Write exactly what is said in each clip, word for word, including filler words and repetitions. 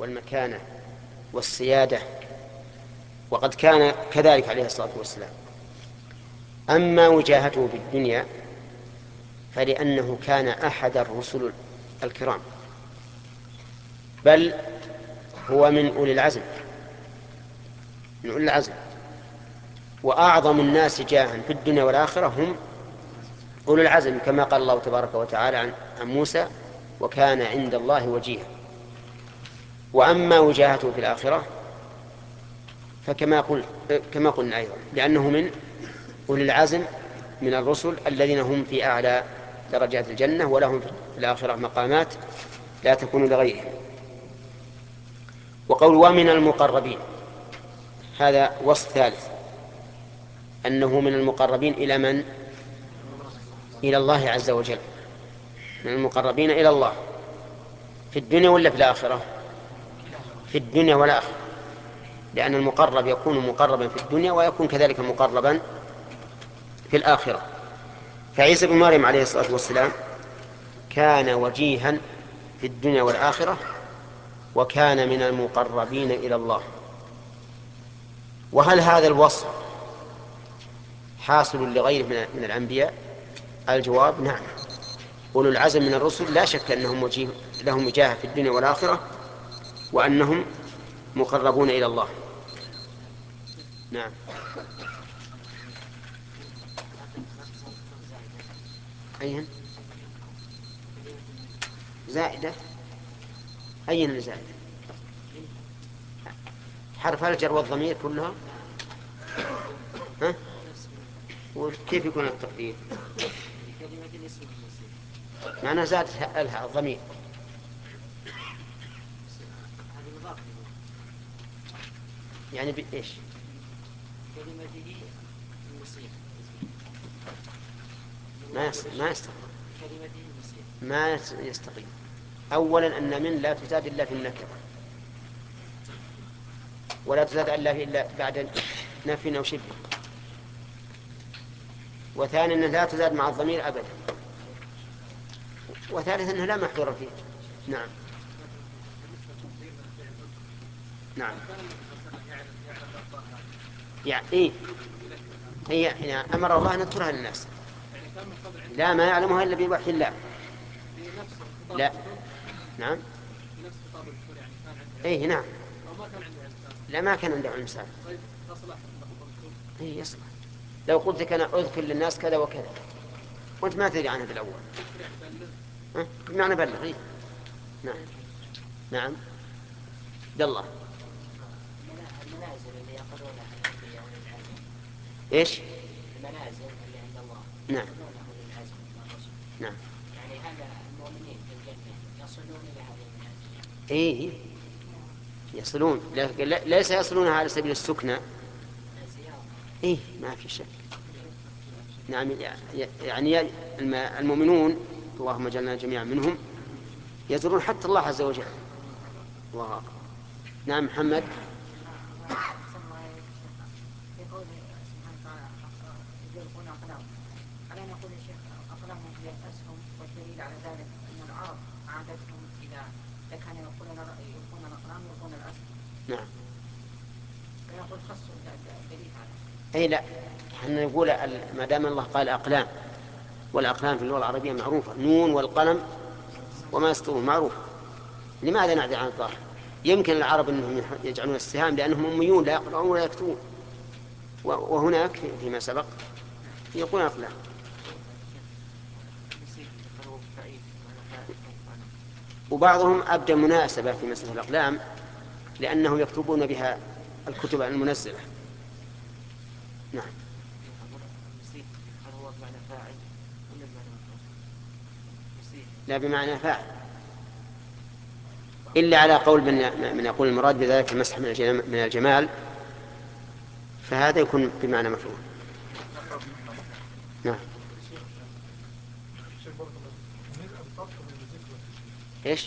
والمكانة والسيادة، وقد كان كذلك عليه الصلاة والسلام. أما وجاهته في الدنيا فلأنه كان أحد الرسل الكرام، بل هو من أولي العزم من أولي العزم وأعظم الناس جاها في الدنيا والآخرة هم أولي العزم، كما قال الله تبارك وتعالى عن موسى: وكان عند الله وجيها. وأما وجاهته في الآخرة فكما قل كما قلنا أيضا لأنه من أولي العزم من الرسل الذين هم في أعلى درجات الجنة، ولهم في الآخرة مقامات لا تكون لغيرهم. وقول ومن المقربين هذا وصف ثالث، أنه من المقربين إلى من؟ إلى الله عز وجل، من المقربين إلى الله في الدنيا ولا في الآخرة؟ في الدنيا والآخرة، لأن المقرب يكون مقربا في الدنيا ويكون كذلك مقربا في الآخرة. فعيسى بن مريم عليه الصلاة والسلام كان وجيها في الدنيا والآخرة، وكان من المقربين إلى الله. وهل هذا الوصف حاصل لغيره من الأنبياء؟ الجواب نعم. أولو العزم من الرسل لا شك أنهم وجيه لهم وجاهة في الدنيا والآخرة، وأنهم مقربون إلى الله. نعم. أيهن زائدة؟ أيهن زائدة؟ حرف الجر والضمير كلها؟ ها؟ وكيف يكون التقدير؟ معنى زاد الها الضمير. يعني بإيش؟ كلمته المسيح ما يستقيم ما يستقيم ما يستقيم. أولا أن من لا تزاد إلا في النكرة، ولا تزاد إلا بعد نفي أو شبه. وثانيا أنها لا تزاد مع الضمير أبدا. وثالثا أنها لا محذور فيه. نعم. نعم. يعني إيه؟ هي يعني أمر الله أن يذكرها للناس، لا ما يعلمها إلا بوحي الله. لا. نعم. إيه نعم. لا ما كان عنده علم سابق. إيه يصلح. لو قلت لك أنا أذكر للناس كذا وكذا وأنت ما تدري عنه بالأول، ها؟ بمعنى بلغ. إيه؟ نعم. نعم. الله. المنازل اللي يأخذونها الأنبياء والعزم. إيش؟ المنازل اللي عند الله. نعم. نعم. يعني هذا المؤمنين في الجنة يصلون إلى هذه المنازل. إيه يصلون، ليس يصلون على سبيل السكنى. إيه ما في شك. نعم. يعني المؤمنون اللهم اجعلنا جميعا منهم يزورون حتى الله عز وجل. الله أكبر. نعم محمد. في قوله سبحانه وتعالى يلقون أقلامهم، ألا نقول يا شيخ أقلامهم هي الأسهم، والدليل على ذلك أن العرب عادتهم إذا كانوا يلقون يلقون الأقلام يلقون الأسهم. نعم. فنقول خصوا الدليل على. أي لا، احنا نقول ما دام الله قال أقلام، والأقلام في اللغة العربية معروفة، نون والقلم وما يسطرون معروف. لماذا نعدل عن الظاهر؟ يمكن العرب أنهم يجعلون السهام لأنهم أميون لا يقرؤون ولا يكتبون، وهناك فيما سبق يقول أقلام. وبعضهم أبدى مناسبة في مسألة الأقلام لأنهم يكتبون بها الكتب المنزلة. نعم. لا بمعنى فاعل، إلا على قول من من يقول المراد بذلك المسح من الجمال، فهذا يكون بمعنى مفعول. نعم. إيش؟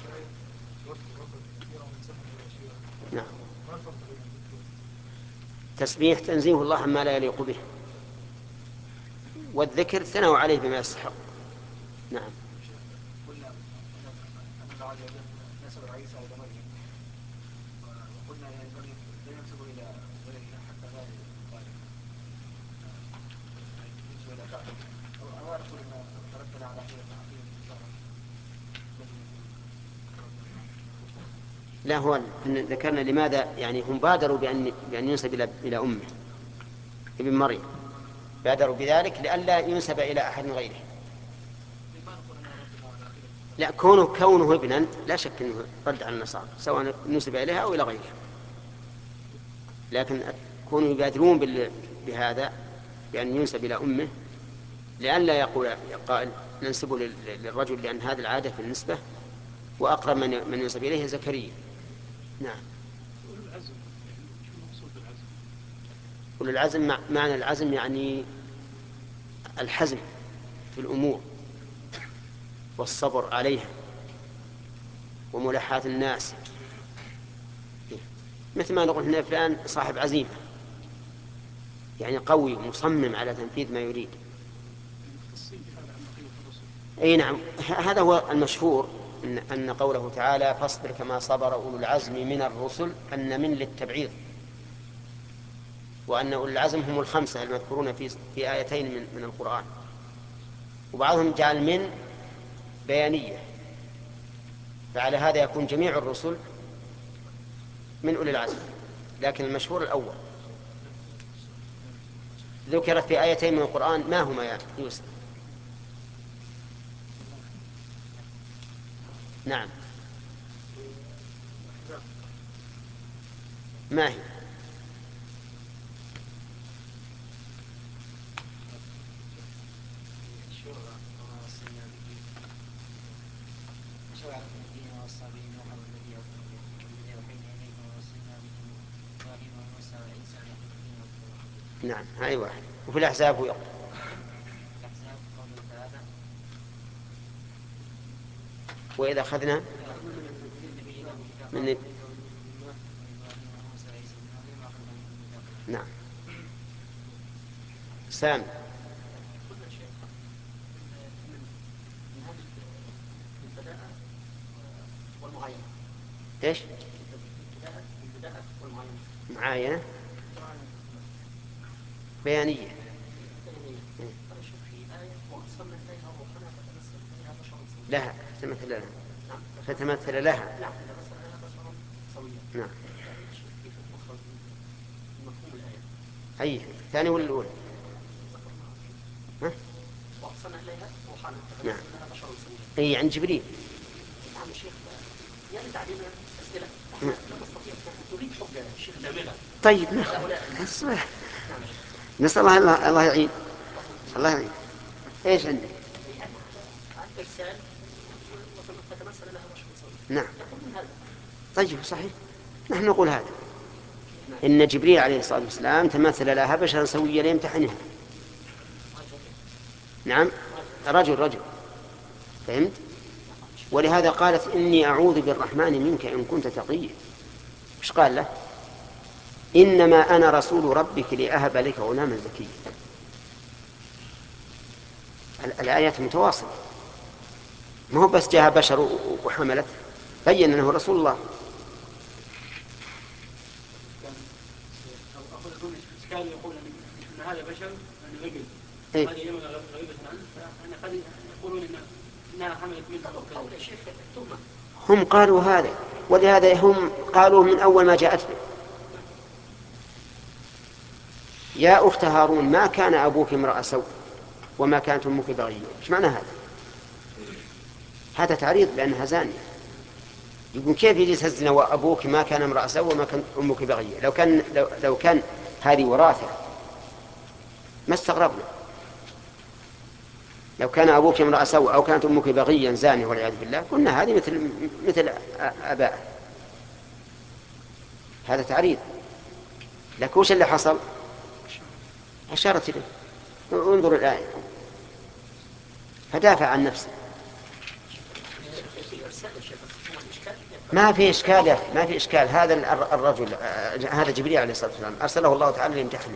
نعم. تسبيح تنزيه الله عما لا يليق به، والذكر ثنوا عليه بما يستحق. نعم. قلنا يعني لا ينسب الى غيره حتى لا يخالف ينسب الى كافر او اقول ان ترتب على عقيده النصارى. لا، هو ذكرنا لماذا يعني هم بادروا بأن بأن ينسب إلى إلى أمه ابن مريم، بادروا بذلك لئلا ينسب إلى أحد غيره. لا، كونه كونه ابنا لا شك أنه رد على النصارى سواء نسب إليها أو إلى غيرها، لكن كونوا يبادرون بهذا بأن ينسب إلى أمه لئلا يقول قائل ننسبه للرجل، لأن هذه العادة في النسبة، وأقرب من من ينسب إليه زكريا. نعم. أولو العزم، معنى العزم يعني الحزم في الأمور والصبر عليها وملاحاة الناس، مثل ما نقول هنا فلان صاحب عزيمة، يعني قوي ومصمم على تنفيذ ما يريد. أي نعم، هذا هو المشهور إن, أن قوله تعالى فاصبر كما صبر أولو العزم من الرسل أن من للتبعيض، وأن أولو العزم هم الخمسة المذكورون في, في آيتين من, من القرآن، وبعضهم جعل من بيانية، فعلى هذا يكون جميع الرسل من أولي العزم، لكن المشهور الأول. ذكرت في آيتين من القرآن، ما هما يا يوسف؟ نعم، ما هي؟ نعم، هاي واحد. وفي الأحزاب هو وإذا أخذنا من نعم. سام ايش؟ معاينة بيانية. لها فتمثل لها فتمثل لها. نعم. أي الثاني ولا الأولى؟ ها؟ نعم. أي عن جبريل. طيب نسأل الله الله يعين. الله يعين. ايش عندك؟ نعم. طيب صحيح، نحن نقول هذا إن جبريل عليه الصلاة والسلام تمثل لها بشرا سويا ليمتحنها. نعم، رجل رجل، فهمت؟ ولهذا قالت إني أعوذ بالرحمن منك إن كنت تقيا. إيش قال له؟ إنما أنا رسول ربك لأهب لك غلاما زكيا. الآيات متواصلة، ما هو بس جاء بشر وحملت، بين أنه رسول الله. كانوا يقول ان هذا بشر ان رجل إيه؟ هذه يوم غريبة عنه، فأنا قد يقولون ان انها حملت منه. هم قالوا هذا، ولهذا هم قالوا من أول ما جاءت به: يا أخت هارون ما كان أبوك امرأ سوء وما كانت أمك بغيا. إيش معنى هذا؟ هذا تعريض بأنها زانية. يقول كيف يجي تزنا وأبوك ما كان امرأ سوء وما كانت أمك بغيا؟ لو كان لو, لو كان هذه وراثة ما استغربنا. لو كان أبوك امرأ سوء أو كانت أمك بغيا زانية والعياذ بالله قلنا هذه مثل مثل آبائه. هذا تعريض. لكن وش اللي حصل؟ أشارت إليه. انظر الآية، فدافع عن نفسه. ما في إشكال يا أخي، ما في إشكال. هذا الرجل، هذا جبريل عليه الصلاة والسلام أرسله الله تعالى ليمتحنه،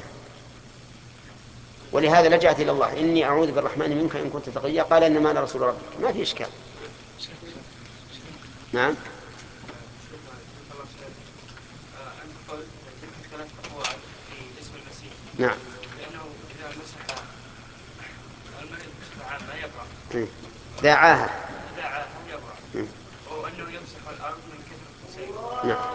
ولهذا لجأت إلى الله: إني أعوذ بالرحمن منك إن كنت تقيا. قال إنما أنا رسول ربك. ما في إشكال. شيخ نعم. نعم. لأنه إذا مسح المريض بصفة عامة يقرأ. إيه. دعاها. دعاها يقرأ. إيه. وأنه يمسح الأرض من كثرة السيل. نعم.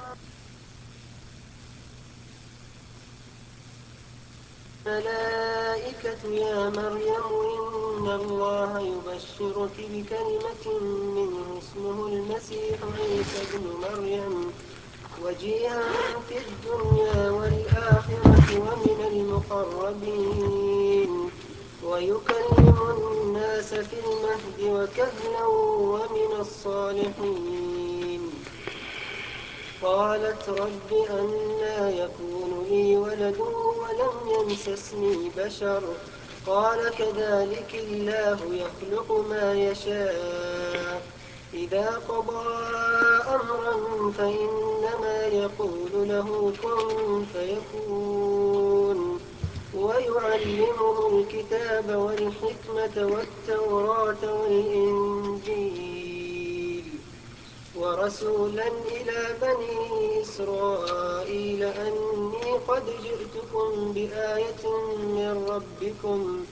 الملائكة يا مريم إن الله يبشرك بكلمة منه اسمه المسيح عيسى ابن مريم وجيها في الدنيا والآخرة ومن المقربين ويكلم الناس في المهد وكهلا ومن الصالحين. قالت رب أنى يكون لي ولد ولم يمسسني بشر قال كذلك الله يخلق ما يشاء إذا قضى أمرا فإنما يقول له كن فيكون. ويعلمه الكتاب والحكمة والتوراة والإنجيل ورسولا إلى بني إسرائيل أني قد جئتكم بآية من ربكم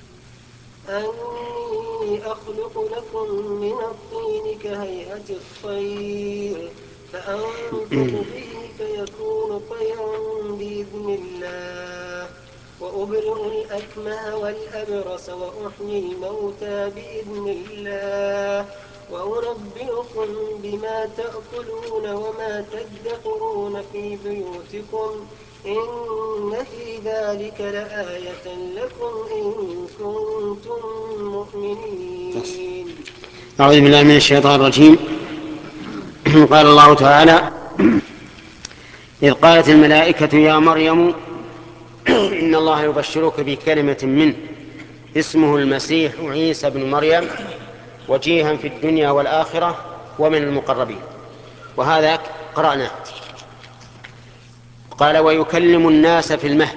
أني أخلق لكم من الطين كهيئة الطير فأنفخ به فيكون طيرا بإذن الله وأبرئ الأكمه والأبرص وأحيي الموتى بإذن الله وأنبئكم بما تأكلون وما تدخرون في بيوتكم إن في ذلك لآية لكم إن كنتم مؤمنين. أعوذ بالله من الشيطان الرجيم. قال الله تعالى: إذ قالت الملائكة يا مريم إن الله يبشرك بكلمة منه اسمه المسيح عيسى بن مريم وجيها في الدنيا والآخرة ومن المقربين. وهذا قرأناه. قال ويكلم الناس في المهد.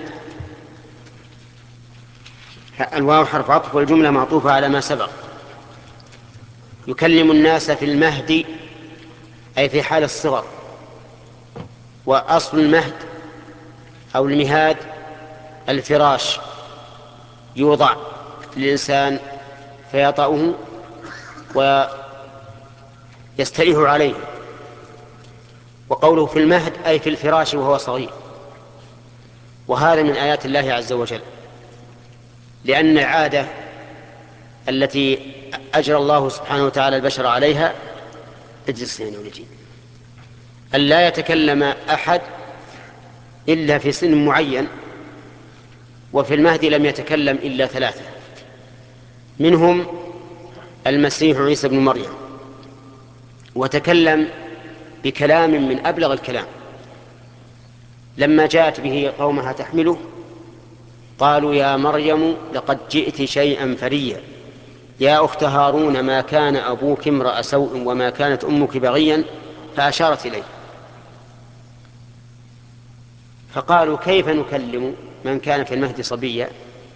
الواو حرف عطف والجملة معطوفة على ما سبق. يكلم الناس في المهد أي في حال الصغر. وأصل المهد أو المهاد الفراش يوضع للإنسان فيطأه ويستريح عليه. وقوله في المهد أي في الفراش وهو صغير. وهذا من آيات الله عز وجل، لأن العادة التي أجرى الله سبحانه وتعالى البشر عليها اجلس هنا ونجي أن لا يتكلم أحد إلا في سن معين. وفي المهد لم يتكلم إلا ثلاثة، منهم المسيح عيسى بن مريم، وتكلم بكلام من أبلغ الكلام. لما جاءت به قومها تحمله قالوا يا مريم لقد جئت شيئا فريا يا أخت هارون ما كان أبوك امرأ سوء وما كانت أمك بغيا فأشارت إليه. فقالوا كيف نكلم من كان في المهد صبيا؟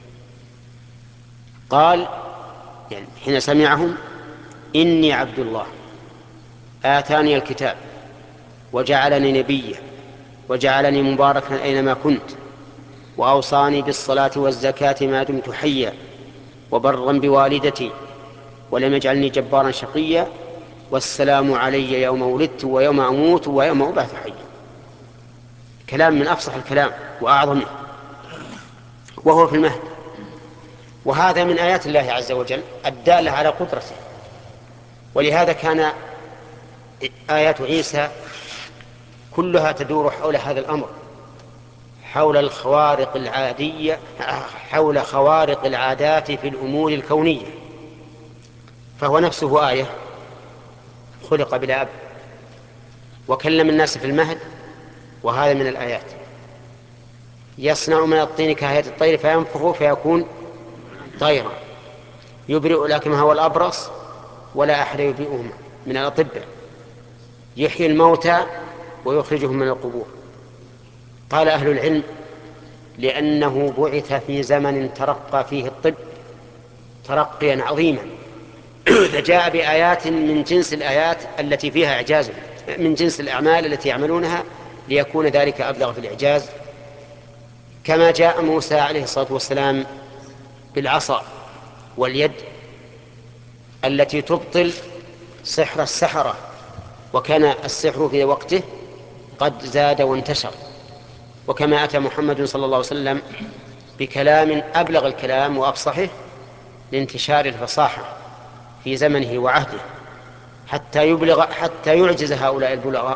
قال يعني حين سمعهم إني عبد الله آتاني الكتاب وجعلني نبيا وجعلني مباركا أينما كنت وأوصاني بالصلاة والزكاة ما دمت حيا وبرا بوالدتي ولم يجعلني جبارا شقيا والسلام علي يوم ولدت ويوم أموت ويوم أبعث حيا. كلام من أفصح الكلام وأعظمه وهو في المهد. وهذا من آيات الله عز وجل الدالة على قدرته. ولهذا كان آيات عيسى كلها تدور حول هذا الأمر، حول الخوارق العادية، حول خوارق العادات في الأمور الكونية. فهو نفسه آية، خلق بلا أب وكلم الناس في المهد، وهذا من الآيات. يصنع من الطين كهيئة الطير فينفخ فيكون طيرا يبرئ الأكمه والأبرص ولا أحد يبرئهم من الأطباء يحيي الموتى ويخرجهم من القبور. قال أهل العلم لأنه بعث في زمن ترقى فيه الطب ترقيا عظيما فجاء بآيات من جنس الآيات التي فيها إعجاز، من جنس الأعمال التي يعملونها ليكون ذلك أبلغ في الإعجاز كما جاء موسى عليه الصلاة والسلام بالعصا واليد التي تبطل سحر السحرة، وكان السحر في وقته قد زاد وانتشر. وكما أتى محمد صلى الله عليه وسلم بكلام أبلغ الكلام وأفصحه لانتشار الفصاحة في زمنه وعهده، حتى يبلغ حتى يعجز هؤلاء البلغاء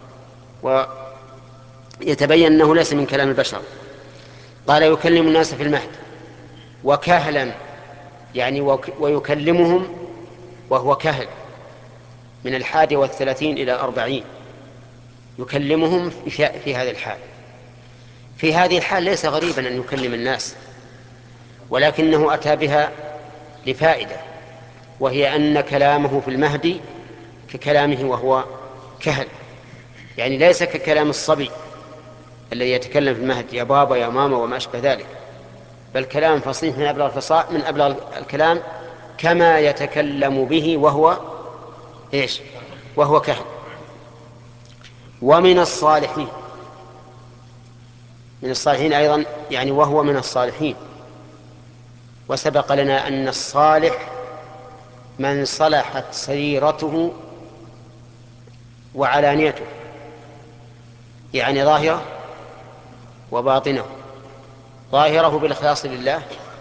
ويتبين أنه ليس من كلام البشر. قال يكلم الناس في المهد وكهلا، يعني ويكلمهم وهو كهل، من الحادي والثلاثين إلى أربعين، يكلمهم في هذه الحال. في هذه الحال ليس غريبا أن يكلم الناس، ولكنه أتى بها لفائدة، وهي أن كلامه في المهد ككلامه وهو كهل، يعني ليس ككلام الصبي الذي يتكلم في المهد يا بابا يا ماما وما أشبه ذلك، بل كلام فصيح من أبلغ الفصاح من أبلغ الكلام، كما يتكلم به وهو إيش؟ وهو كهل. ومن الصالحين، من الصالحين أيضا يعني وهو من الصالحين. وسبق لنا أن الصالح من صلحت سريرته وعلانيته، يعني ظاهره وباطنه، ظاهره بالإخلاص لله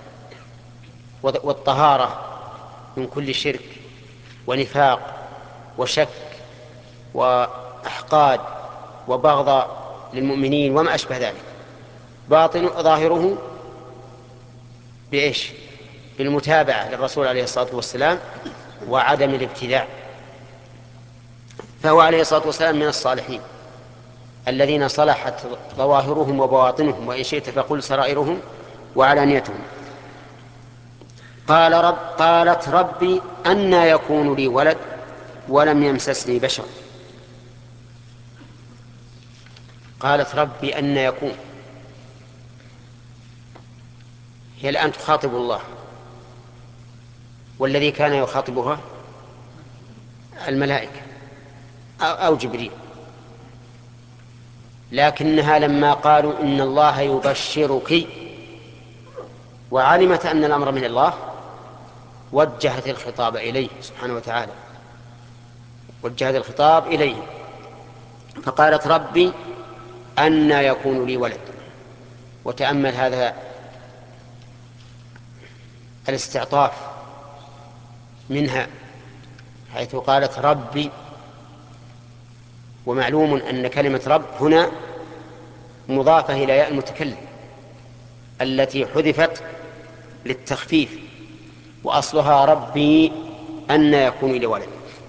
والطهارة من كل شرك ونفاق وشك وأحقاد وبغض للمؤمنين وما أشبه ذلك، باطن ظاهره بإيش؟ بالمتابعة للرسول عليه الصلاة والسلام وعدم الابتداع. فهو عليه الصلاة والسلام من الصالحين الذين صلحت ظواهرهم وبواطنهم، وإن شئت فقل سرائرهم وعلانيتهم. قال رب قالت ربي أنى يكون لي ولد ولم يمسسني بشر. قالت ربي أنى يكون، هي الآن تخاطب الله، والذي كان يخاطبها الملائكة أو جبريل، لكنها لما قالوا إن الله يبشرك وعلمت أن الأمر من الله وجهت الخطاب إليه سبحانه وتعالى، وجهت الخطاب إليه فقالت ربي أنى يكون لي ولد. وتأمل هذا الاستعطاف منها حيث قالت ربي، ومعلوم أن كلمة رب هنا مضافة إلى ياء المتكلم التي حذفت للتخفيف، وأصلها ربي أن يكون لي ولد.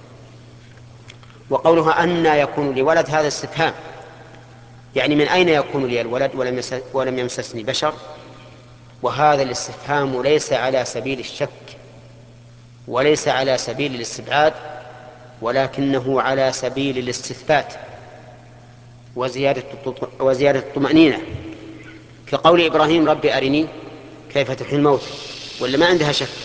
وقولها أن يكون لي ولد هذا استفهام، يعني من أين يكون لي الولد ولم يمسسني بشر؟ وهذا الاستفهام ليس على سبيل الشك وليس على سبيل الاستبعاد، ولكنه على سبيل الاستثبات وزيادة وزيادة الطمأنينة، كقول إبراهيم رب أرني كيف تحيي الموت، ولا ما عندها شك.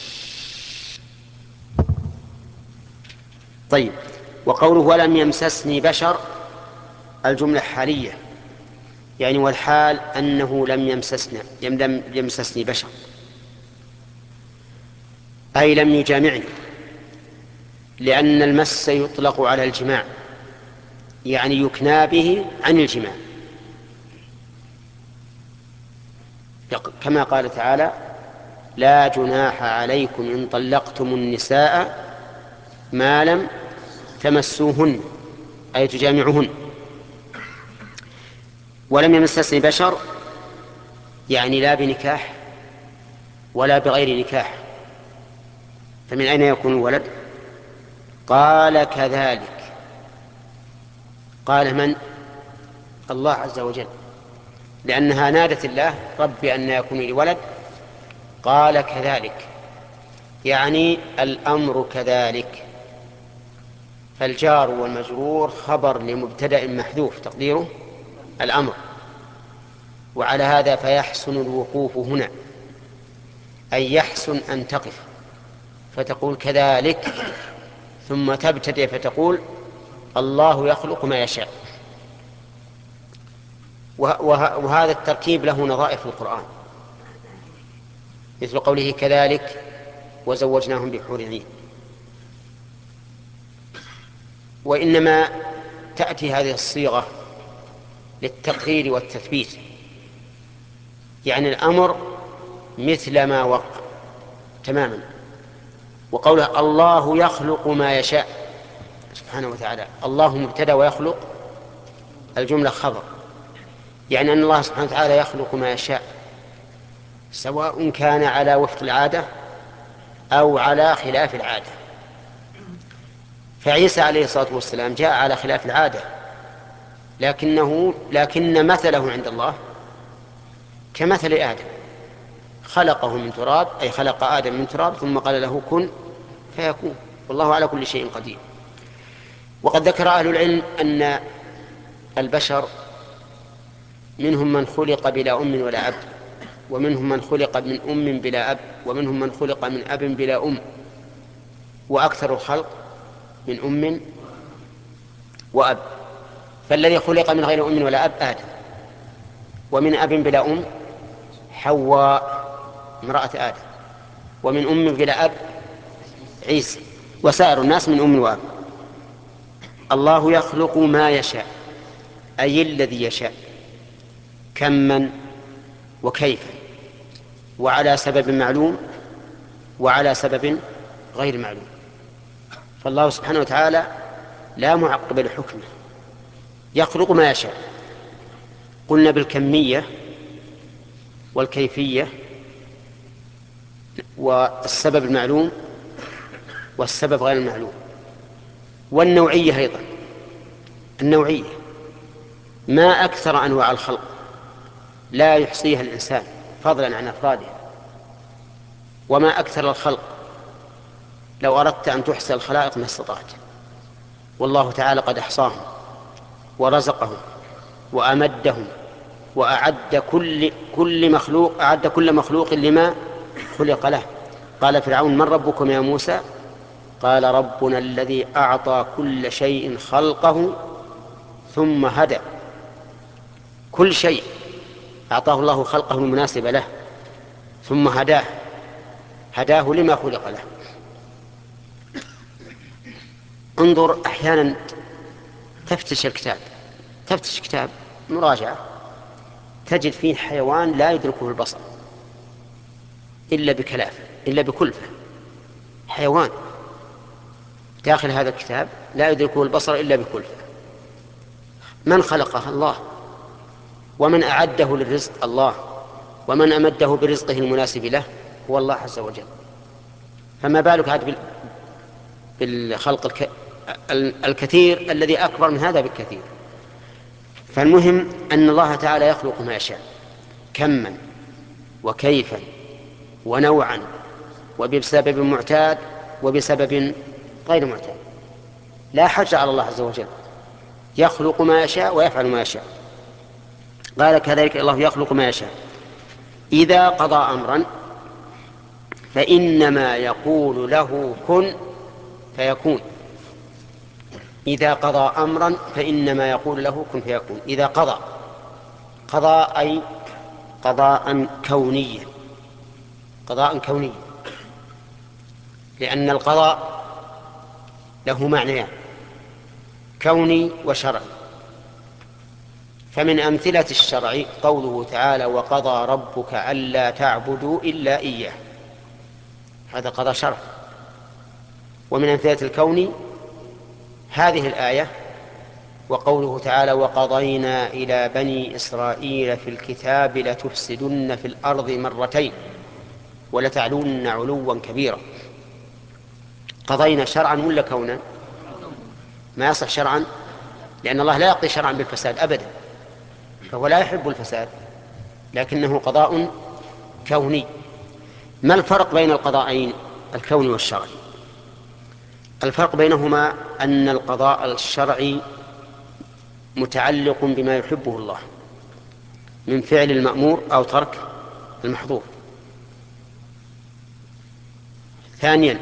طيب، وقوله ولم يمسسني بشر الجملة حالية، يعني والحال أنه لم يمسسنا لم يمسسني بشر، أي لم يجامعني، لأن المس يطلق على الجماع، يعني يكنى به عن الجماع، كما قال تعالى لا جناح عليكم إن طلقتم النساء ما لم تمسوهن، أي تجامعهن. ولم يمسسني بشر يعني لا بنكاح ولا بغير نكاح، فمن أين يكون الولد؟ قال كذلك، قال من؟ الله عز وجل، لأنها نادت الله ربي أن يكون لي ولد، قال كذلك يعني الأمر كذلك. فالجار والمجرور خبر لمبتدأ محذوف تقديره الأمر، وعلى هذا فيحسن الوقوف هنا، أي يحسن أن تقف فتقول كذلك، ثم تبتدئ فتقول الله يخلق ما يشاء. وهذا التركيب له نظائر في القرآن، مثل قوله كذلك وزوجناهم بحور عين. وإنما تأتي هذه الصيغة للتقرير والتثبيت، يعني الأمر مثل ما وقع تماما. وقوله الله يخلق ما يشاء سبحانه وتعالى، الله مبتدأ ويخلق الجملة خبر، يعني أن الله سبحانه وتعالى يخلق ما يشاء، سواء كان على وفق العادة أو على خلاف العادة. فعيسى عليه الصلاة والسلام جاء على خلاف العادة، لكنه لكن مثله عند الله كمثل آدم، خلقه من تراب، أي خلق آدم من تراب ثم قال له كن فيكون، والله على كل شيء قدير. وقد ذكر أهل العلم أن البشر منهم من خلق بلا أم ولا أب، ومنهم من خلق من أم بلا أب، ومنهم من خلق من أب بلا أم، وأكثر الخلق من أم وأب. فالذي خلق من غير أم ولا أب آدم، ومن أب بلا أم حواء امرأة آدم، ومن أم بلا أب عيسى، وسائر الناس من أم وأب. الله يخلق ما يشاء، أي الذي يشاء، كمن وكيف، وعلى سبب معلوم وعلى سبب غير معلوم. فالله سبحانه وتعالى لا معقب لحكمه، يخلق ما يشاء. قلنا بالكمية والكيفية والسبب المعلوم والسبب غير المعلوم، والنوعية أيضا. النوعية ما أكثر أنواع الخلق لا يحصيها الإنسان فضلا عن أفراده، وما أكثر الخلق لو أردت أن تحصي الخلائق ما استطعت، والله تعالى قد أحصاهم ورزقهم وأمدهم وأعد كل كل مخلوق أعد كل مخلوق لما خلق له. قال فرعون من ربكم يا موسى؟ قال ربنا الذي أعطى كل شيء خلقه ثم هدى. كل شيء أعطاه الله خلقه المناسب له ثم هداه هداه لما خلق له. انظر أحيانا تفتش الكتاب تفتش كتاب مراجعة تجد فيه حيوان لا يدركه البصر إلا بكلافة إلا بكلفة، حيوان داخل هذا الكتاب لا يدركه البصر إلا بكلفة. من خلقه؟ الله. ومن أعده للرزق؟ الله. ومن أمده برزقه المناسب له هو الله عز وجل. فما بالك هذا بالخلق الك... الكثير الذي أكبر من هذا بالكثير. فالمهم أن الله تعالى يخلق ما يشاء كما وكيفا ونوعا وبسبب معتاد وبسبب غير معتاد، لا حرج على الله عز وجل، يخلق ما يشاء ويفعل ما يشاء. قال كذلك الله يخلق ما يشاء إذا قضى أمرا فإنما يقول له كن فيكون. إذا قضى أمرا فإنما يقول له كن فيكون. إذا قضى، قضى أي قضاء كونيا، قضاء كونيا، لأن القضاء له معنيان كوني وشرعي. فمن أمثلة الشرع قوله تعالى وقضى ربك ألا تعبدوا إلا إياه، هذا قضاء شرع. ومن أمثلة الكون هذه الآية وقوله تعالى وقضينا إلى بني إسرائيل في الكتاب لتفسدن في الأرض مرتين ولتعلن علوا كبيرا. قضينا شرعا ولا كونا؟ ما يصح شرعا، لأن الله لا يقضي شرعا بالفساد أبدا، فهو لا يحب الفساد، لكنه قضاء كوني. ما الفرق بين القضاءين الكوني والشرعي؟ الفرق بينهما أن القضاء الشرعي متعلق بما يحبه الله من فعل المأمور أو ترك المحظور. ثانيا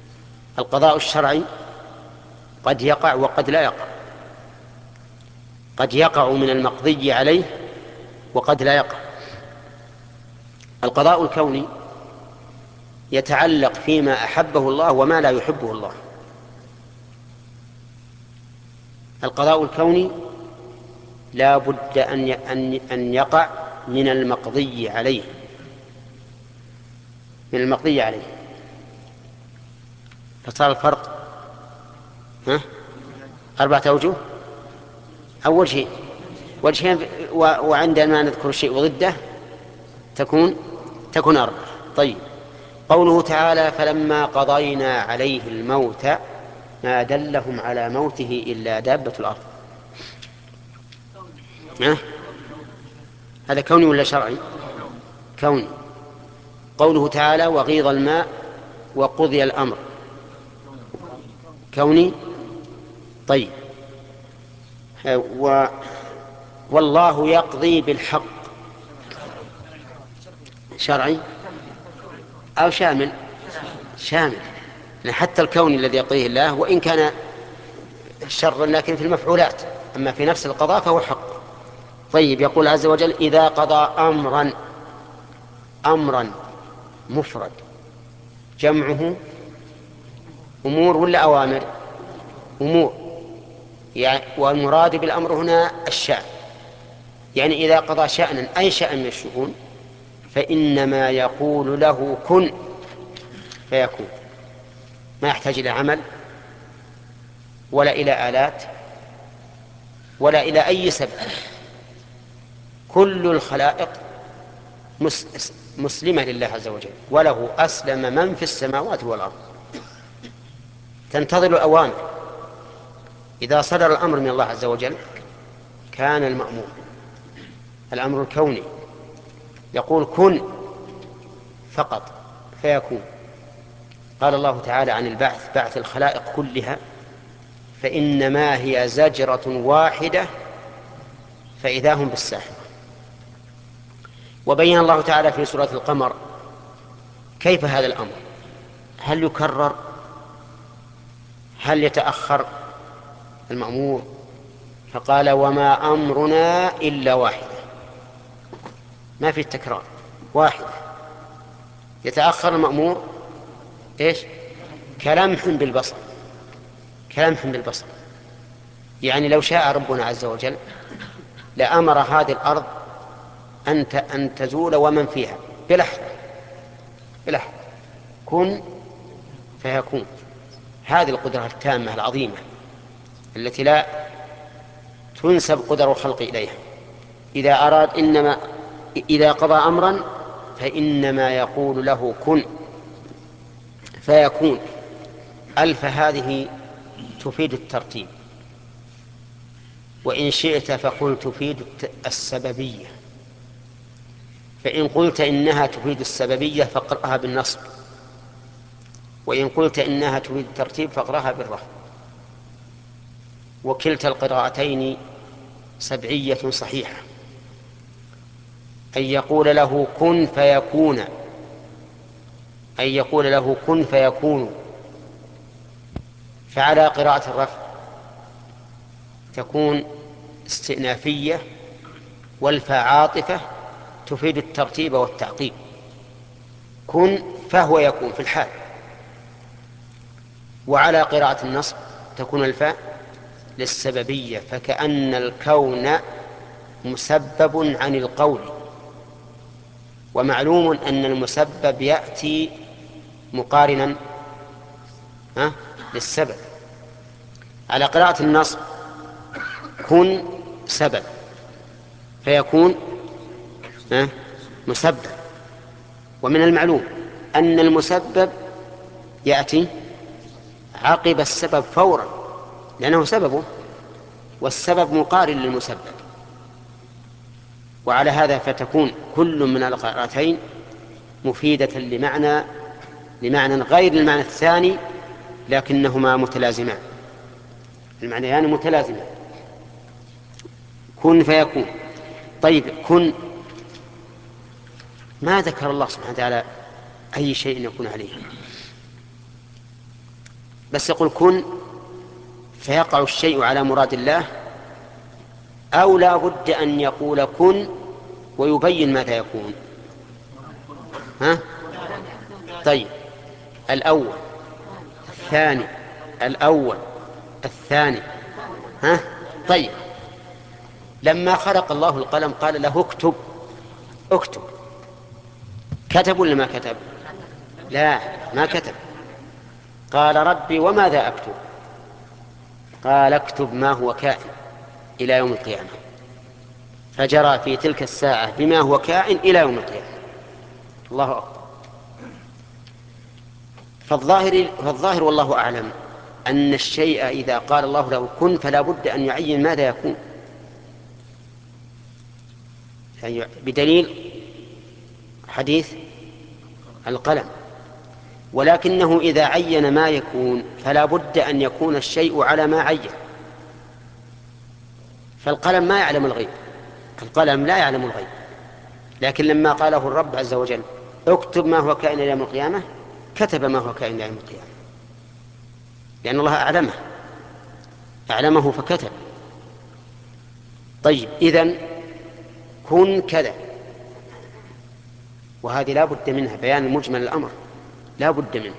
القضاء الشرعي قد يقع وقد لا يقع. قد يقع من المقضي عليه وقد لا يقع. القضاء الكوني يتعلق فيما أحبه الله وما لا يحبه الله. القضاء الكوني لا بد أن أن يقع من المقضي عليه من المقضي عليه فصار الفرق ها؟ أربعة أوجه. أول شيء وجهين، وعندما نذكر الشيء وضده تكون تكون أربعة. طيب، قوله تعالى فلما قضينا عليه الموت ما دلهم على موته إلا دابة الأرض. أه؟ هذا كوني ولا شرعي؟ كوني. قوله تعالى وغيض الماء وقضي الأمر كوني. طيب، و والله يقضي بالحق شرعي أو شامل؟ شامل، حتى الكون الذي يقضيه الله وإن كان شرا لكن في المفعولات، أما في نفس القضاء فهو حق. طيب، يقول عز وجل إذا قضى أمرا. أمرا مفرد، جمعه أمور ولا أوامر؟ أمور، يعني والمراد بالأمر هنا الشأن. يعني إذا قضى شأنا أي شأن من الشؤون فإنما يقول له كن فيكون، ما يحتاج إلى عمل ولا إلى آلات ولا إلى أي سبب. كل الخلائق مسلمة لله عز وجل، وله أسلم من في السماوات والأرض، تنتظر الأوامر. إذا صدر الأمر من الله عز وجل كان المأمور الأمر الكوني يقول كن فقط فيكون. قال الله تعالى عن البعث بعث الخلائق كلها فإنما هي زجرة واحدة فإذا هم بالساحرة. وبين الله تعالى في سورة القمر كيف هذا الأمر، هل يكرر، هل يتأخر المأمور؟ فقال وما أمرنا إلا واحدة، ما في التكرار، واحدة. يتأخر المأمور إيش؟ كلمح بالبصر، كلمح بالبصر. يعني لو شاء ربنا عز وجل لأمر هذه الأرض أن تزول ومن فيها بلحظة بلحظة، كن فيكون. هذه القدرة التامة العظيمة التي لا تنسب قدر الخلق إليها. إذا أراد إنما إذا قضى أمرا فإنما يقول له كن فيكون. ألف هذه تفيد الترتيب، وإن شئت فقل تفيد السببية، فإن قلت إنها تفيد السببية فاقرأها بالنصب، وإن قلت إنها تفيد الترتيب فاقرأها بالرفع. وكلتا القراءتين سبعية صحيحة، أن يقول له كن فيكون، أن يقول له كن فيكون. فعلى قراءة الرفع تكون استئنافية والفاء عاطفة تفيد الترتيب والتعقيب. كن فهو يكون في الحال. وعلى قراءة النصب تكون الفاء للسببية، فكأن الكون مسبب عن القول، ومعلوم أن المسبب يأتي مقارنا ها للسبب. على قراءة النصب كن سبب فيكون ها مسبب، ومن المعلوم أن المسبب يأتي عقب السبب فورا لأنه سببه، والسبب مقارن للمسبب. وعلى هذا فتكون كل من القراءتين مفيدة لمعنى لمعنى غير المعنى الثاني، لكنهما متلازمان، المعنيان متلازمان. كن فيكون. طيب، كن ما ذكر الله سبحانه وتعالى أي شيء يكون عليه، بس يقول كن فيقع الشيء على مراد الله أو لا بد أن يقول كن ويبين ماذا يكون؟ ها؟ طيب الأول الثاني الأول الثاني ها؟ طيب لما خلق الله القلم قال له اكتب اكتب، كتب ولا ما كتب؟ لا ما كتب. قال ربي وماذا أكتب؟ قال اكتب ما هو كائن إلى يوم القيامة، فجرى في تلك الساعة بما هو كائن إلى يوم القيامة. الله أكبر. فالظاهر, فالظاهر والله أعلم أن الشيء إذا قال الله له كن فلا بد أن يعين ماذا يكون، يعني بدليل حديث القلم. ولكنه إذا عين ما يكون فلا بد أن يكون الشيء على ما عين. فالقلم ما يعلم الغيب، القلم لا يعلم الغيب، لكن لما قاله الرب عز وجل اكتب ما هو كائن إلى يوم القيامة كتب ما هو كائن إلى يوم القيامة، لأن الله أعلمه أعلمه فكتب. طيب إذن كن كذا، وهذه لا بد منها، بيان مجمل الأمر لا بد منه،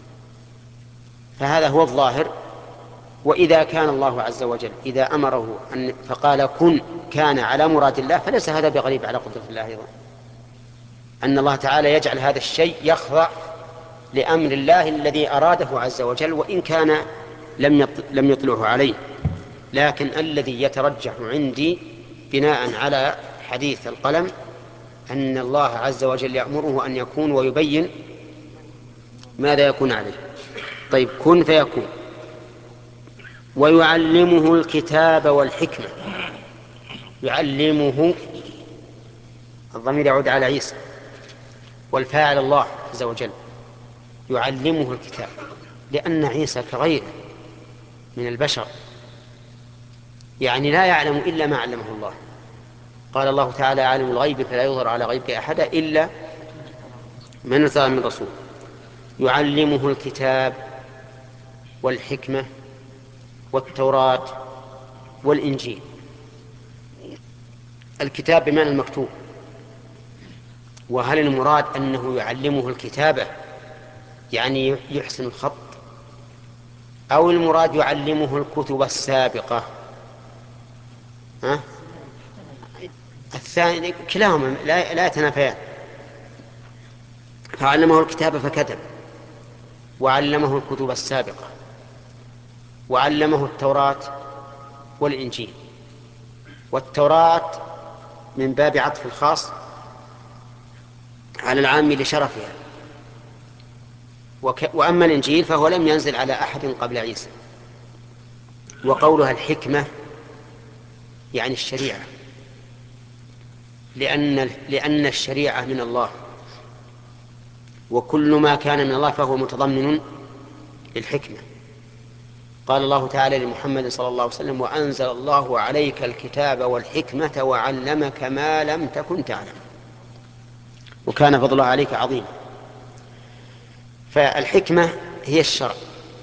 فهذا هو الظاهر. وإذا كان الله عز وجل إذا أمره أن فقال كن كان على مراد الله، فليس هذا بغريب على قدرة الله أيضا، أن الله تعالى يجعل هذا الشيء يخضع لأمر الله الذي أراده عز وجل، وإن كان لم لم يطلعه عليه. لكن الذي يترجح عندي بناء على حديث القلم أن الله عز وجل يأمره أن يكون ويبين ماذا يكون عليه. طيب كن فيكون. ويعلمه الكتاب والحكمة. يعلمه الضمير يعود على عيسى والفاعل الله عز وجل. يعلمه الكتاب لأن عيسى كغيره من البشر، يعني لا يعلم إلا ما علمه الله. قال الله تعالى عالم الغيب فلا يظهر على غيبه أحدا إلا من ارتضى من رسول. يعلمه الكتاب والحكمة والتوراة والإنجيل. الكتاب بمعنى المكتوب. وهل المراد أنه يعلمه الكتابة يعني يحسن الخط، أو المراد يعلمه الكتب السابقة؟ ها؟ الثاني كلاهما لا, لا يتنافيان. فعلمه الكتاب فكتب، وعلمه الكتب السابقة، وعلمه التوراة والإنجيل. والتوراة من باب عطف الخاص على العام لشرفها، وك... وأما الإنجيل فهو لم ينزل على أحد قبل عيسى. وقولها الحكمة يعني الشريعة، لأن لأن الشريعة من الله، وكل ما كان من الله فهو متضمن للحكمة. قال الله تعالى لمحمد صلى الله عليه وسلم وأنزل الله عليك الكتاب والحكمة وعلمك ما لم تكن تعلم وكان فضل الله عليك عظيما. فالحكمة هي الشرع،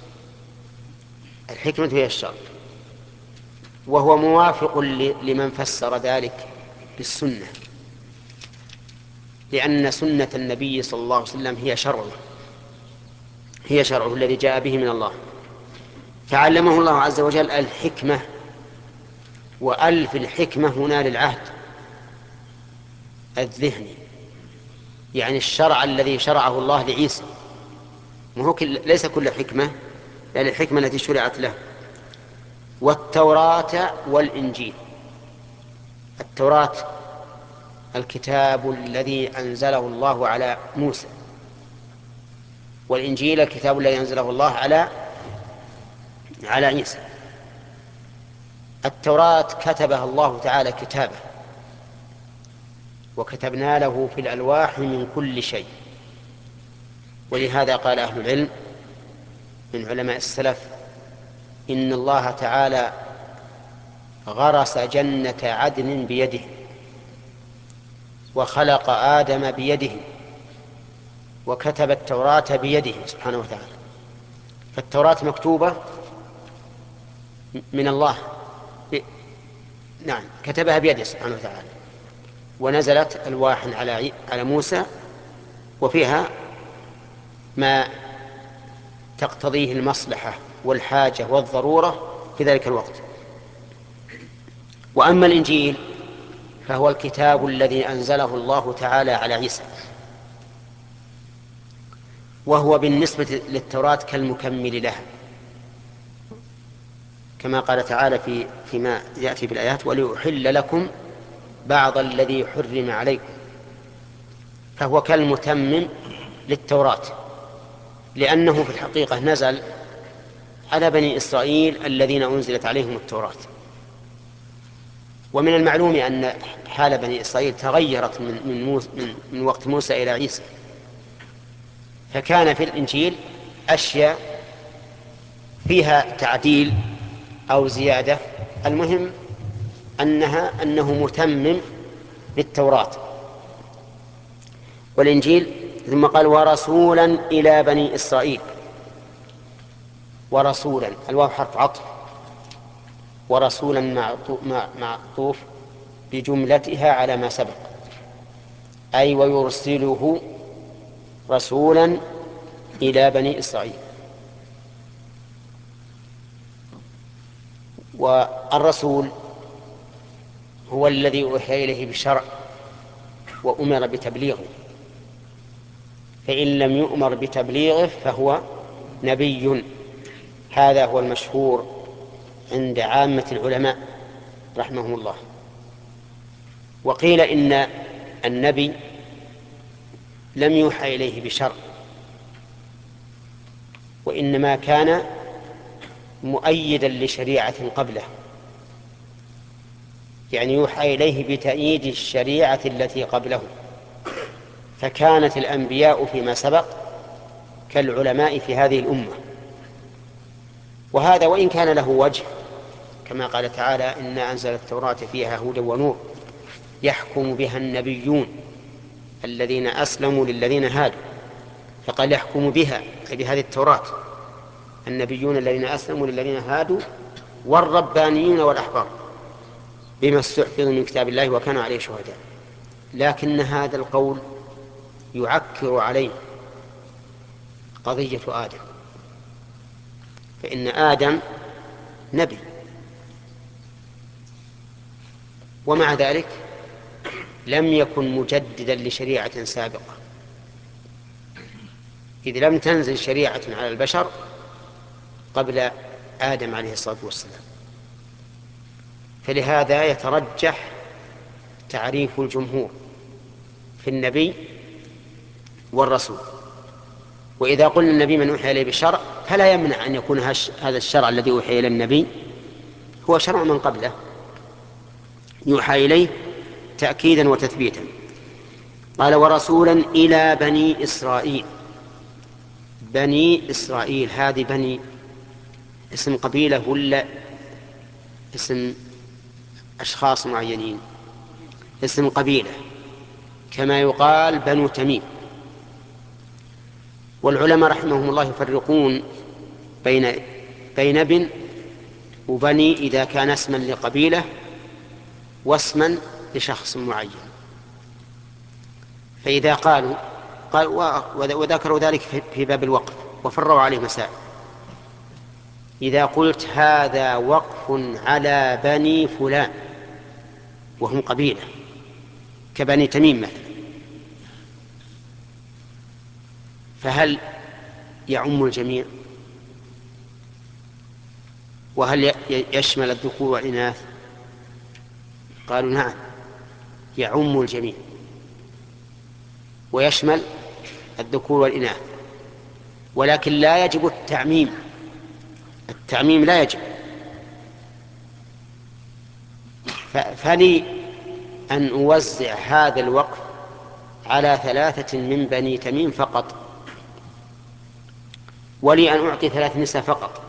الحكمة هي الشرع، وهو موافق لمن فسر ذلك بالسنة، لأن سنة النبي صلى الله عليه وسلم هي شرعه هي شرعه الذي جاء به من الله. فعلمه الله عز وجل الحكمة، وألف الحكمة هنا للعهد الذهني، يعني الشرع الذي شرعه الله لعيسى، وهو ليس كل حكمة، لأن الحكمة التي شرعت له. والتوراة والإنجيل. التوراة الكتاب الذي أنزله الله على موسى، والإنجيل الكتاب الذي أنزله الله على على عيسى. التوراة كتبها الله تعالى كتابه، وكتبنا له في الألواح من كل شيء. ولهذا قال أهل العلم من علماء السلف إن الله تعالى غرس جنة عدن بيده، وخلق آدم بيده، وكتب التوراة بيده سبحانه وتعالى. فالتوراة مكتوبة من الله نعم كتبها بيده سبحانه وتعالى، ونزلت ألواح على على موسى وفيها ما تقتضيه المصلحة والحاجة والضرورة في ذلك الوقت. وأما الإنجيل فهو الكتاب الذي أنزله الله تعالى على عيسى، وهو بالنسبة للتوراة كالمكمل لها، كما قال تعالى في فيما يأتي بالآيات: وليحل لكم بعض الذي حرم عليكم. فهو كالمتمم للتوراة، لأنه في الحقيقة نزل على بني إسرائيل الذين أنزلت عليهم التوراة. ومن المعلوم أن حال بني إسرائيل تغيرت من, من, موسى من, من وقت موسى إلى عيسى، فكان في الإنجيل أشياء فيها تعديل أو زيادة، المهم أنها أنه متمم للتوراة. والإنجيل ثم قال: ورسولا إلى بني إسرائيل. ورسولا، الواو حرف عطف، ورسولا معطوف بجملتها على ما سبق، أي ويرسله رسولا إلى بني إسرائيل. والرسول هو الذي أوحي إليه بالشرع وأمر بتبليغه، فإن لم يؤمر بتبليغه فهو نبي. هذا هو المشهور عند عامة العلماء رحمهم الله. وقيل إن النبي لم يوحى إليه بشرع، وإنما كان مؤيدا لشريعة قبله، يعني يوحى إليه بتأييد الشريعة التي قبله. فكانت الأنبياء فيما سبق كالعلماء في هذه الأمة. وهذا وإن كان له وجه، كما قال تعالى: إنا أنزل التوراة فيها هدى ونور يحكم بها النبيون الذين أسلموا للذين هادوا. فقال يحكم بها، أي بهذه التوراة، النبيون الذين أسلموا للذين هادوا والربانيون والأحبار بما استحفظوا من كتاب الله وكانوا عليه شهداء. لكن هذا القول يعكر عليه قضية آدم، فإن آدم نبي، ومع ذلك لم يكن مجددا لشريعة سابقة، إذ لم تنزل شريعة على البشر قبل آدم عليه الصلاة والسلام. فلهذا يترجح تعريف الجمهور في النبي والرسول. وإذا قلنا النبي من أوحي إليه بالشرع، فلا يمنع أن يكون هذا الشرع الذي أوحي إلى النبي هو شرع من قبله يوحى إليه تأكيدا وتثبيتا. قال: ورسولا إلى بني إسرائيل. بني إسرائيل، هذه بني اسم قبيلة ولا اسم أشخاص معينين؟ اسم قبيلة، كما يقال بنو تميم. والعلماء رحمهم الله يفرقون بين بين ابن وبني إذا كان اسما لقبيلة واسما لشخص معين. فإذا قالوا قال وذكروا ذلك في باب الوقف وفروا عليه مسائل. إذا قلت هذا وقف على بني فلان وهم قبيلة كبني تميم مثلا، فهل يعم الجميع؟ وهل يشمل الذكور والإناث؟ قالوا نعم، يعم الجميع ويشمل الذكور والإناث، ولكن لا يجب التعميم. التعميم لا يجب. فلي أن أوزع هذا الوقف على ثلاثة من بني تميم فقط، ولي أن أعطي ثلاث نساء فقط،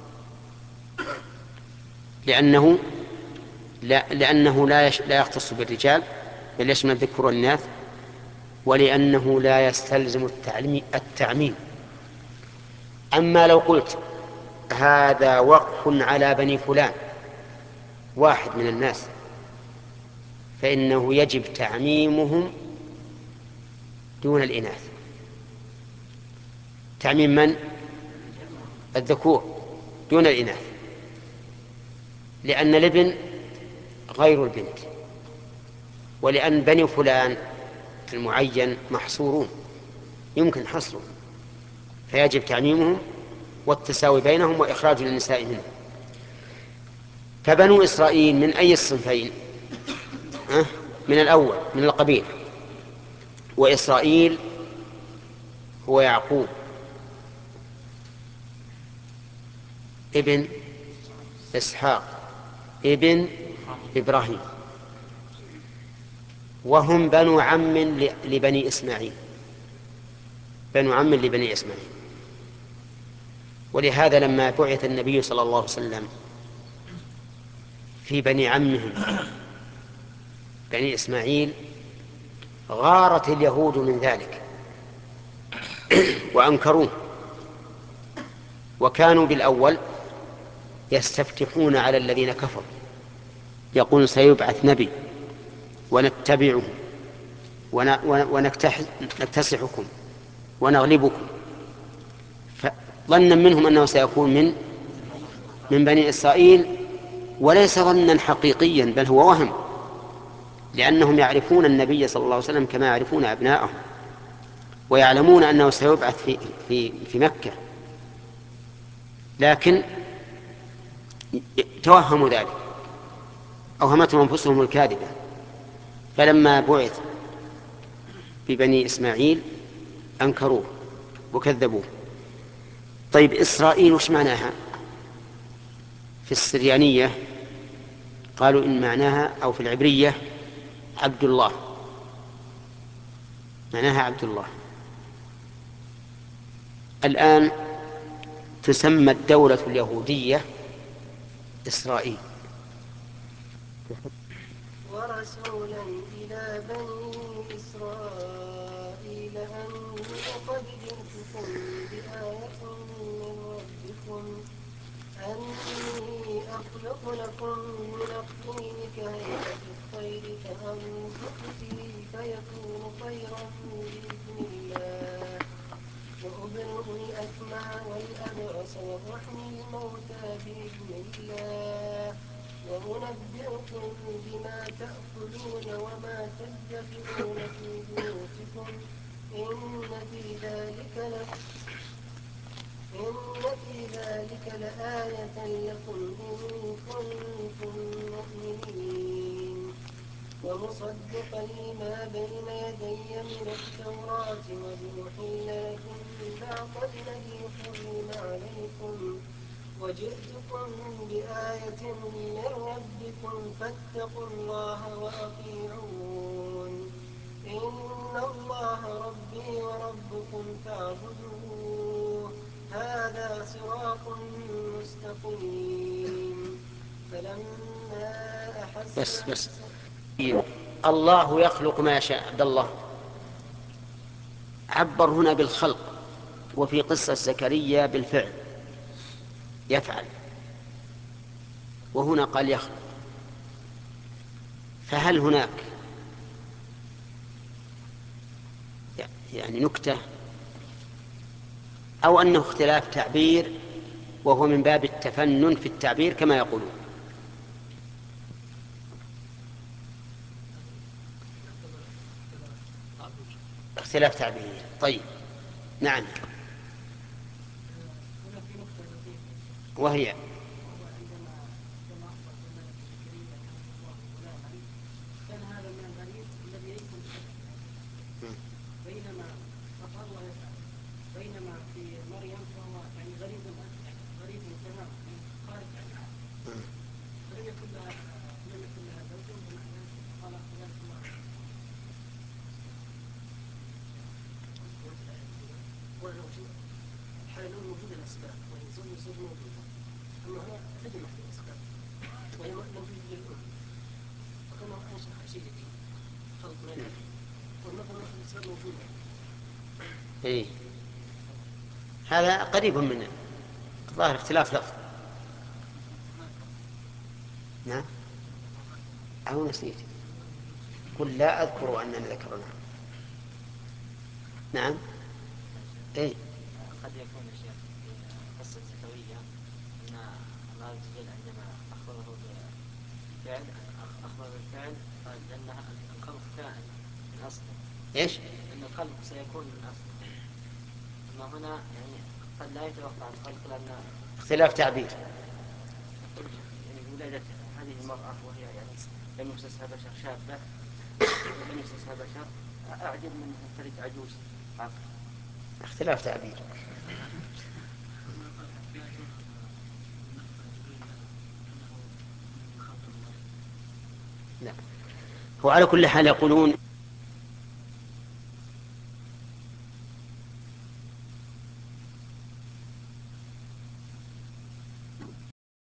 لأنه لا لأنه لا لا يختص بالرجال بل يشمل الذكور والإناث، ولأنه لا يستلزم التعميم. أما لو قلت هذا وقف على بني فلان واحد من الناس فإنه يجب تعميمهم دون الإناث. تعميم من؟ الذكور دون الإناث، لأن الابن غير البنت، ولأن بني فلان المعين محصورون يمكن حصرهم، فيجب تعميمهم والتساوي بينهم وإخراج النساء منه. فبنو إسرائيل من أي الصنفين؟ أه؟ من الأول، من القبيل. وإسرائيل هو يعقوب ابن إسحاق ابن إبراهيم، وهم بنو عم لبني إسماعيل، بنو عم لبني إسماعيل. ولهذا لما بعث النبي صلى الله عليه وسلم في بني عمهم بني إسماعيل غارت اليهود من ذلك وأنكروه، وكانوا بالأول يستفتحون على الذين كفروا يقول سيبعث نبي ونتبعه ونكتسحكم ونغلبكم، فظنا منهم أنه سيكون من من بني إسرائيل، وليس ظنا حقيقيا بل هو وهم، لأنهم يعرفون النبي صلى الله عليه وسلم كما يعرفون أبناءهم، ويعلمون أنه سيبعث في, في, في مكة، لكن توهموا ذلك، أوهمتهم أنفسهم الكاذبة. فلما بعث ببني إسماعيل أنكروه وكذبوه. طيب إسرائيل وش معناها؟ في السريانية قالوا إن معناها أو في العبرية عبد الله، معناها عبد الله. الآن تسمى الدولة اليهودية إسرائيل. ورسولا إلى بني إسرائيل أني قد جئتكم بآية من ربكم أني أخلق لكم من الطين كهيئة الطير فأنفخ فيه فيكون طيرا بإذن الله وأبرئ الأكمى والأبرص وأحيي الموتى بإذن الله وأنبئكم بما تأكلون وما تدخرون في بيوتكم إن في ذلك ل... إن في ذلك لآية لكم إن كنتم مؤمنين ومصدقا لما بين يدي من التوراة ولأحل لكم بعض الذي حرم عليكم وجئتكم بآية من ربكم فاتقوا الله وأطيعون إن الله ربي وربكم فاعبدوه هذا صراط مستقيم. فلما أحس بس بس الله يخلق ما يشاء. عبد الله عبر هنا بالخلق، وفي قصة زكريا بالفعل يفعل، وهنا قال يخلق. فهل هناك يعني نكتة أو أنه اختلاف تعبير وهو من باب التفنن في التعبير كما يقولون؟ اختلاف تعبير. طيب نعم. وهي كان هذا من الغريب الذي ليس مشبها، بينما فقال الله يفعل، بينما في مريم فهو يعني غريب يعني غريب تماما خارج عن العالم، فلم يكن لها لم يكن لها زوج ومع ذلك قال كذلك الله الحالة موجودة الأسباب وهي زوج زوج موجودة، أما هنا هدمت الأسباب وهي لم توجد للأم، فكما أنشأ شيء جديد خلق منها والنظر الأسباب موجودة. إيه؟ هذا قريب من ظاهر اختلاف لفظ. نعم أو نسيت قل لا أذكر أنني ذكرنا. نعم. إيه؟ قد يكون يا شيخ في قصة زكريا أن الله عز وجل عندما أخبره بفعل أخبر بالفعل قال لأن الخلق كائن من أصله. إيش؟ أن الخلق سيكون من أصله. أما هنا يعني قد لا يتوقع الخلق لأن اختلاف تعبير. يعني ولادة هذه المرأة وهي يعني لم يمسسها بشر شابة لم يمسسها بشر أعجب من تلد عجوز عقل. اختلاف تعبير. لا، هو على كل حال يقولون